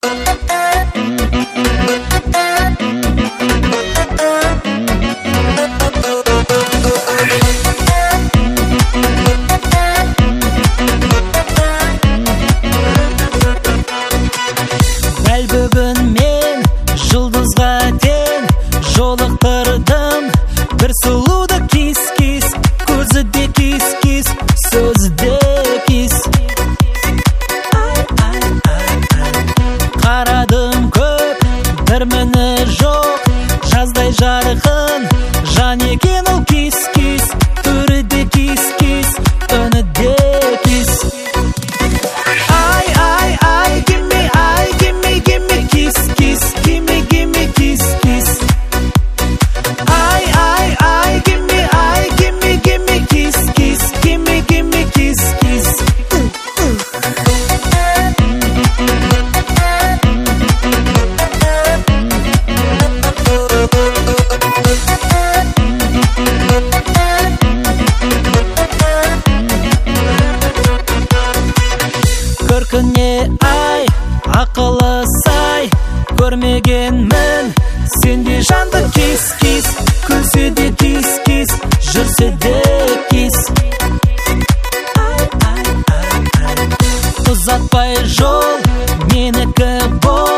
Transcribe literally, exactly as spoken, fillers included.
Дәл бүгін мен жұлдызға тең жолықтырдым бір сұлуды кис-кис, көзі де кис-кис, сөзі де кис. Қарадым көп, бір міні жоқ, жаздай жарқын жан екен ол кис-кис, түрі де кис-кис, үні де кис. Ай, ай, ай, gimme, ай, gimme, gimme, kiss, kiss, gimme, gimme, kiss, kiss. Ай, ай, ай, gimme, ай, gimme, gimme, kiss, kiss, gimme, gimme, kiss, kiss. Көркіне ай, ақылы сай, көрмегенмін сендей жанды кис-кис, күлсе де кис-кис, жүрсе де кис. Ұзатпай жол, менікі бол,